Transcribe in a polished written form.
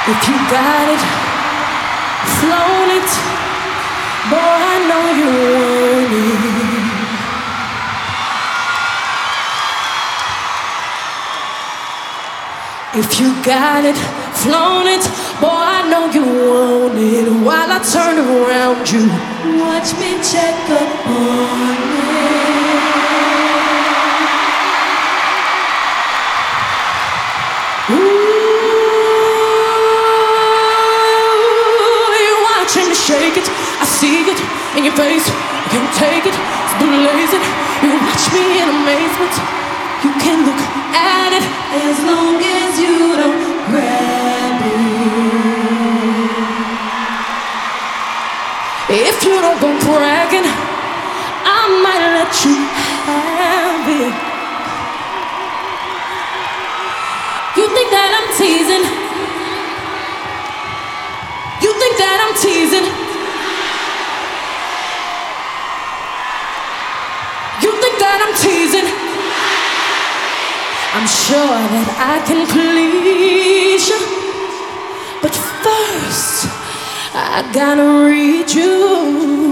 If you got it, flown it, boy, I know you want it. If you got it, flown it, boy, I know you want it. While I turn around you, watch me check up on it. Shake it, I see it in your face. You can't take it, it's blazing. You watch me in amazement. You can look at it as long as you don't grab it. If you don't go bragging, I might let you have it. You think that I'm teasing? You think that I'm teasing? You think that I'm teasing? I'm sure that I can please you, but first I gotta read you.